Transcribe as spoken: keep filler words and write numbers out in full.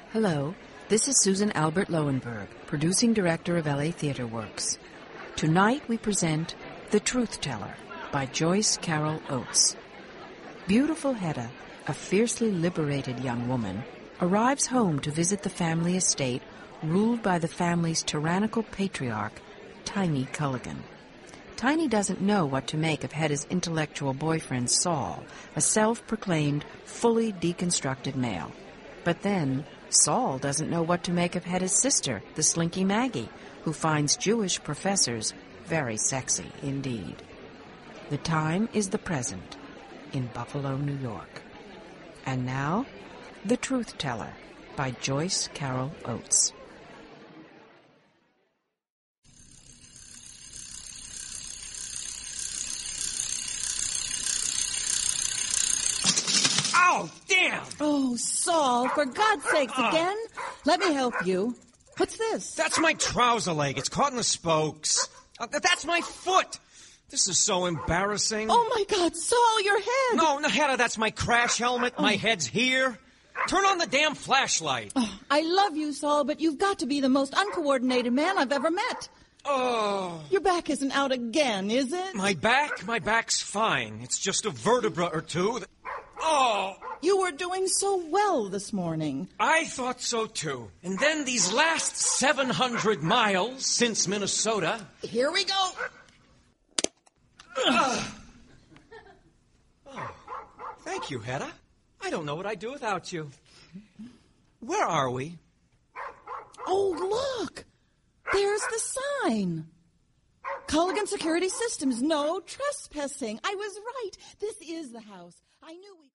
Hello, this is Susan Albert Lowenberg, producing director of L A Theatre Works. Tonight we present The Truth Teller by Joyce Carol Oates. Beautiful Hedda, a fiercely liberated young woman, arrives home to visit the family estate ruled by the family's tyrannical patriarch, Tiny Culligan. Tiny doesn't know what to make of Hedda's intellectual boyfriend, Saul, a self-proclaimed, fully deconstructed male. But then, Saul doesn't know what to make of Hedda's sister, the slinky Maggie, who finds Jewish professors very sexy indeed. The time is the present in Buffalo, New York. And now, The Truth Teller by Joyce Carol Oates. Oh, damn! Oh, Saul, for God's sakes, again? Let me help you. What's this? That's my trouser leg. It's caught in the spokes. Uh, that's my foot. This is so embarrassing. Oh, my God, Saul, your head! No, no, Hedda, that's my crash helmet. Oh. My head's here. Turn on the damn flashlight. Oh, I love you, Saul, but you've got to be the most uncoordinated man I've ever met. Oh. Your back isn't out again, is it? My back? My back's fine. It's just a vertebra or two. That... Oh! You were doing so well this morning. I thought so, too. And then these last seven hundred miles since Minnesota... Here we go. Uh. Oh, thank you, Hedda. I don't know what I'd do without you. Where are we? Oh, look! There's the sign. Culligan Security Systems, no trespassing. I was right. This is the house. I knew we...